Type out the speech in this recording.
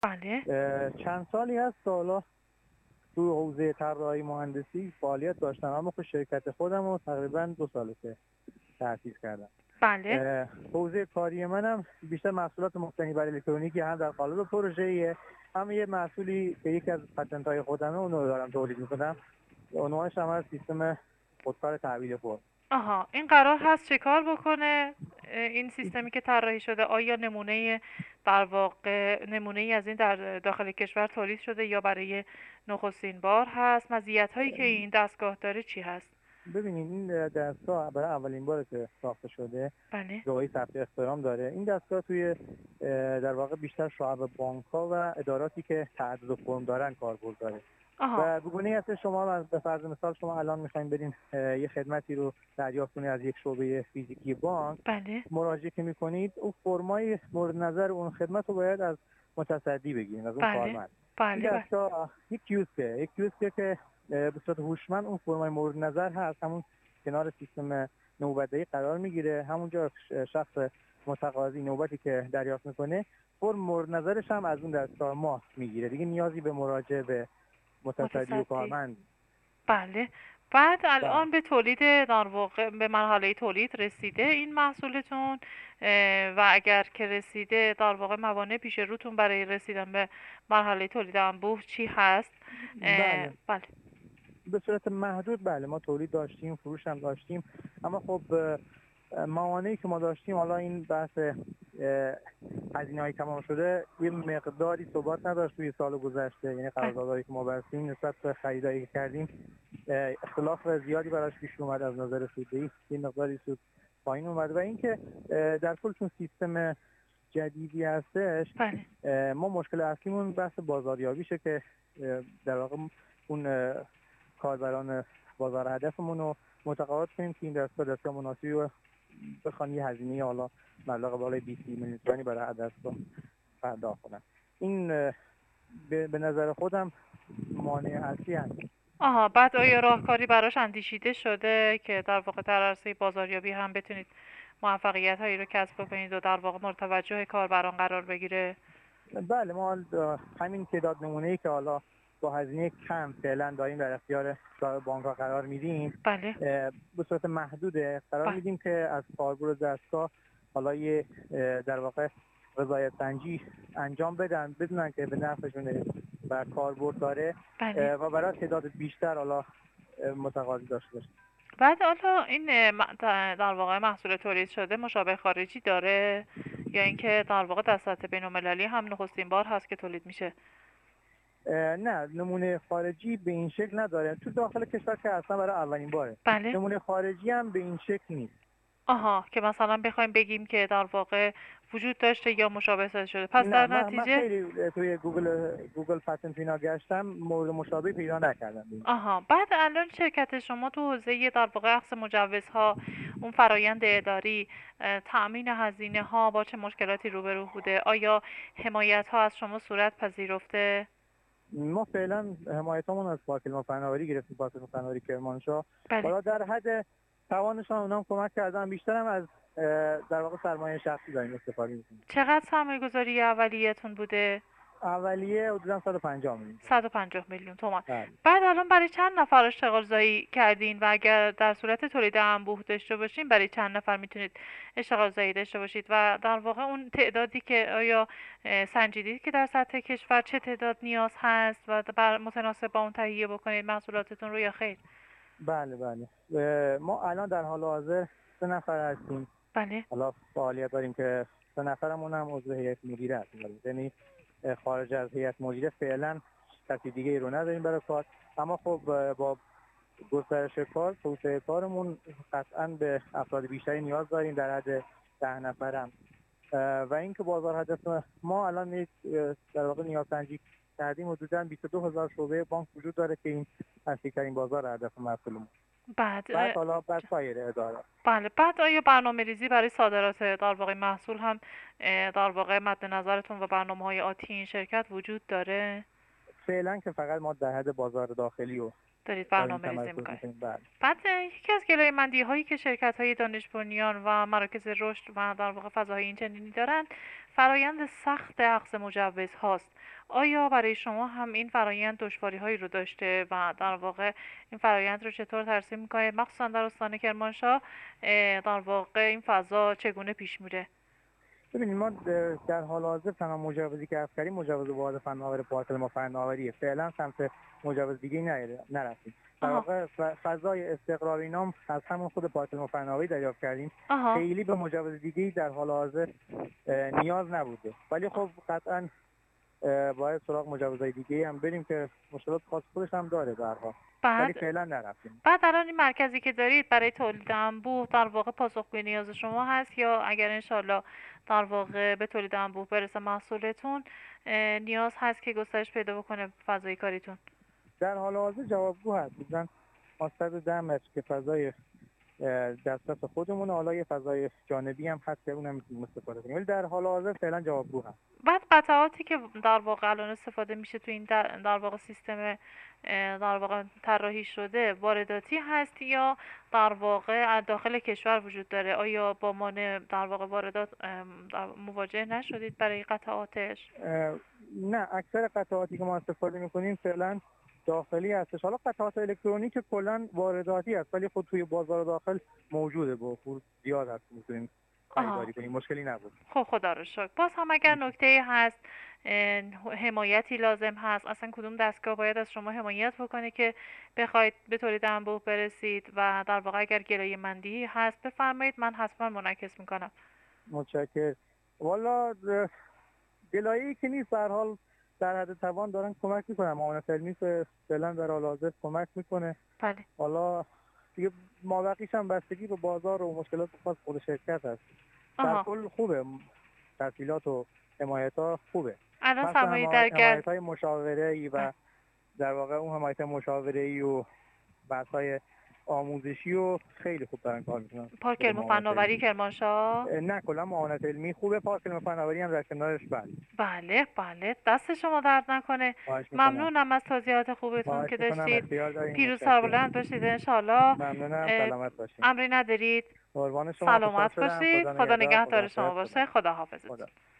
بله. چند سالی هست که حالا تو حوزه طراحی مهندسی فعالیت داشتم، اما خب شرکت خودم رو تقریبا 2 ساله که تأسیس کردم. بله. حوزه کاری منم بیشتر محصولات مبتنی بر الکترونیکی، هم در قالب پروژه‌ایه، هم یه محصولی که یکی از پتنت‌های خودمه اونو دارم تولید می‌کنم. عنوانش هم از سیستم خودکار تحویل فرم. آها، این قرار هست چه کار بکنه؟ این سیستمی که طراحی شده آیا نمونه در واقع نمونه ای از این در داخل کشور تولید شده یا برای نخستین بار هست؟ مزیت‌هایی که این دستگاه داره چی هست؟ ببینید این دستگاه برای اولین باره که ساخته شده، بله. جوهری ثبت احترام داره. این دستگاه توی در واقع بیشتر شعب بانک‌ها و اداراتی که تعدد فرم دارن کاربرد داره. آها. و بگونه هست شما به فرض مثال شما الان میخواین برین یه خدمتی رو دریافت کنید از یک شعبه فیزیکی بانک، بله. مراجعه که میکنید اون فرمای مورد نظر اون خدمت رو باید از متصدی بگیرید، از اون بله. کارمند. این بله. بله. دستگاه یک کیوسکه که به صورت هوشمند اون فرمای مورد نظر هست، همون کنار سیستم نوبت‌دهی قرار میگیره. همونجا شخص متقاضی نوبتی که دریافت میکنه فرم مورد نظرش هم از اون دستگاه ما میگیره، دیگه نیازی به مراجعه به متصدی و متصدی. کارمند. بله. بعد بله الان به تولید در واقع به مرحله تولید رسیده این محصولتون، و اگر که رسیده در واقع موانع پیش روتون برای رسیدن به مرحله تولید انبوه چی هست؟ بله بله. به صورت محدود بله ما تولید داشتیم، فروش هم داشتیم، اما خب موانعی که ما داشتیم، حالا این بحث هزینه‌های تمام شده یه مقداری ثبات نداشت توی سال گذشته، یعنی بله. قراردادهایی که ما بستیم نسبت به خریدایی که کردیم اختلاف زیادی براش پیش اومد. از نظر سوددهی یه مقداری سود پایین اومد و اینکه در کل چون سیستم جدیدی هستش، بله. ما مشکل اصلیمون بحث بازاریابیشه که در واقع اون کاربران بازار هدفمون رو متقاعد کنیم که این دستگاه مناسبی رو بخوان یه هزینه حالا مبلغ بالای 20 میلیون تومانی برای هر دستگاه پرداخت کنن. این به نظر خودم مانع اصلی هست. آها، بعد آیا راهکاری براش اندیشیده شده که در واقع در عرصه بازاریابی هم بتونید موفقیت هایی رو کسب بکنید و در واقع مورد توجه کاربران قرار بگیره؟ بله ما همین تعداد نمونه‌ای که حالا با هزینه کم فعلا داریم در اختیار بانک‌ها قرار میدیم، بله. به صورت محدوده قرار بله. میدیم که از کاربر دستگاه حالا یه در واقع رضایت سنجی انجام بدن، بدونن که به نفعشونه و کاربرد داره بله. و برای تعداد بیشتر حالا متقاضی داشته باشه. بعد حالا این در واقع محصول تولید شده مشابه خارجی داره یا اینکه در واقع در سطح بین‌المللی هم نخستین بار هست که تولید میشه؟ نه نمونه خارجی به این شکل نداره، تو داخل کشور که اصلا برای اولین باره. بله. نمونه خارجی هم به این شکل نیست. آها، که مثلا بخوایم بگیم که در واقع وجود داشته یا مشابه سازی شده، پس نه در من نتیجه خیلی توی گوگل پتنت اینا گشتم، مورد مشابه پیدا نکردم. آها. بعد الان شرکت شما تو حوزه در واقع اخذ مجوزها، اون فرایند اداری، تأمین هزینه ها با چه مشکلاتی روبرو بوده؟ آیا حمایت ها از شما صورت پذیرفته؟ ما فعلا حمایتمون از پاکلما فناوری گرفتیم، پاکلما فناوری کرمانشاه، بله. حالا در حد توانشان اونام کمک کردن، بیشترم از در واقع سرمایه شخصی داریم استفاده می‌کنیم. چقدر سرمایه گذاری اولیتون بوده؟ اولیه حدوداً 150 میلیون. 150 میلیون تومان. بله. بعد الان برای چند نفر اشتغال زایی کردین و اگر در صورت تولید انبوه داشته باشین برای چند نفر میتونید اشتغال زایی داشته باشید و در واقع اون تعدادی که آیا سنجیدید که در سطح کشور چه تعداد نیاز هست و متناسب با اون تهیه بکنید محصولاتتون رو یا خیر؟ بله ما الان در حال حاضر 3 نفر هستیم. بله. حالا فعالیت داریم که 3 نفرمون هم عضو هیئت مدیره هستیم، یعنی خارج از هیئت مدیره فعلا کسی دیگه ای رو نداریم برای کار. اما خب با گسترش کار، توسعه کارمون قطعا به افراد بیشتری نیاز داریم، در حد 10 نفرم. و اینکه بازار هدف ما الان یک در واقع نیازسنجی کردیم، حدوداً 22000 شعبه بانک وجود داره که این اصلی‌ترین بازار هدف محصولمون. بعد بعد حالا بس سایر اداره. بله. بعد آیا برنامه ریزی برای صادرات در واقع محصول هم در واقع مد نظرتون و برنامه‌های آتی این شرکت وجود داره؟ فعلا که فقط ما در حد بازار داخلی رو دارید داریم برنامه ریزی تمرکز میکنید. می‌کنیم. بله. بعد یکی از گلایه‌مندی هایی که شرکت های دانش بنیان و مراکز رشد و در واقع فضاهای این چنینی دارند فرایند سخت اخذ مجوز هاست. آیا برای شما هم این فرایند دشواری‌هایی رو داشته و در واقع این فرایند رو چطور ترسیم می‌کنید، مخصوصا در استان کرمانشاه؟ در واقع این فضا چگونه پیش میره؟ ببینید ما در حال حاضر تنها مجوزی که اخذ کردیم مجوز واحد فناوری پارک ما فناوریه. فعلا سمت مجوز دیگه نرفتیم. در واقع فضای استقرار اینام از همون خود پارک ما فناوری دریافت کردیم. خیلی به مجوز دیگه در حال حاضر نیاز نبوده، ولی خب قطعا باید سراغ مجوزهای دیگه هم بریم که مشکلات خاص خودش هم داره به هر حال، ولی فعلا نرفتیم. بعد الان این مرکزی که دارید برای تولید انبوه در واقع پاسخگوی نیاز شما هست، یا اگر انشالله در واقع به تولید انبوه برسه محصولتون، نیاز هست که گسترش پیدا بکنه فضای کاریتون؟ در حال حاضر جوابگو هست. مثلا ما 110 متر که فضای دسترس خودمون، حالا یه فضای جانبی هم هست که اونم میتونیم استفاده کنیم، ولی در حال حاضر فعلا جوابگو هست. بعد قطعاتی که در واقع الان استفاده میشه تو این در واقع سیستم در واقع طراحی شده وارداتی هست یا در واقع داخل کشور وجود داره؟ آیا با مانع در واقع واردات مواجه نشدید برای قطعاتش؟ نه، اکثر قطعاتی که ما استفاده میکنیم فعلا داخلی هستش. حالا قطعات الکترونیک کلا وارداتی هست، ولی خود توی بازار داخل موجوده، با پول زیاد هست، میتونیم خریداری کنیم، مشکلی نبود. خب خدا رو شکر. باز هم اگر نکته هست، حمایتی لازم هست، اصلا کدوم دستگاه باید از شما حمایت بکنه که بخواید به تولید انبوه برسید و در واقع اگر گلایه مندی هست بفرمایید، من حتما منعکس میکنم. متشکرم. والا گلایه‌ای که نیست، به هر حال در حد توان دارن کمک میکنن. معاونت علمی فعلا در حال حاضر کمک میکنه. بله. حالا دیگه مابقیش هم بستگی به بازار و مشکلات خاص خود شرکت هست. در کل خوبه، تسهیلات و حمایت‌ها خوبه. الان سرمایه در حمایت‌های مشاوره‌ای و در واقع اون حمایت مشاوره‌ای و بحث‌های آموزشی و خیلی خوب دارن کار میکنن. پارک علم و فناوری کرمانشاه؟ نه، کلا معاونت علمی خوبه، پارک علم و فناوری هم در کنارش. بله بله، دست شما درد نکنه. ممنونم از توضیحات خوبتون که داشتید. پیروز سربلند باشید انشالله. ممنونم، سلامت باشید. امری ندارید. قربان شما، سلامت باشید. خدا نگهدار شما باشه. خدا حافظتون.